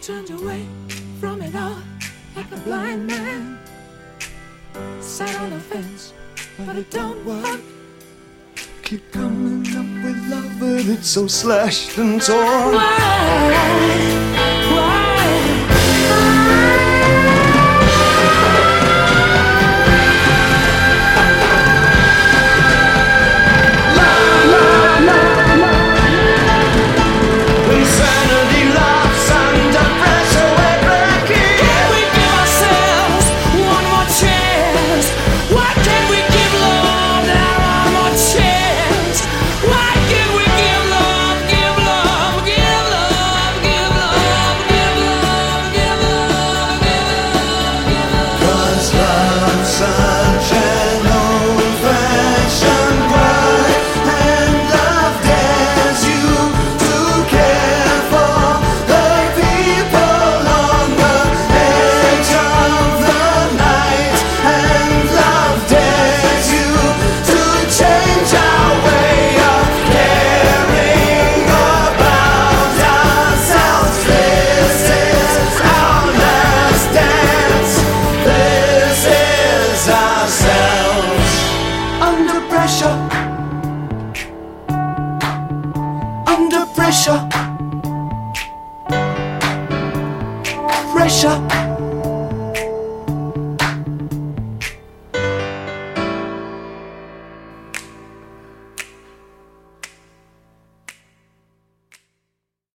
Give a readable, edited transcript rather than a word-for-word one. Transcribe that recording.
turned away from it all like a blind man. Sat on the fence, but it don't work. Keep coming up with love, but it's so slashed and torn. Why? Insanity laughs under pressure, we're breaking. Can we give ourselves one more chance? Why can't we give love that one more chance? Why can't we give love, give love, give love, give love, give love, give love, give love, give love? 'Cause love's such an old-fashioned word, and love dares you to care for the people on the edge of the night, and love dares you to change our way of caring about ourselves. This is our last dance. This is ourselves. Under pressure. Under pressure. Pressure.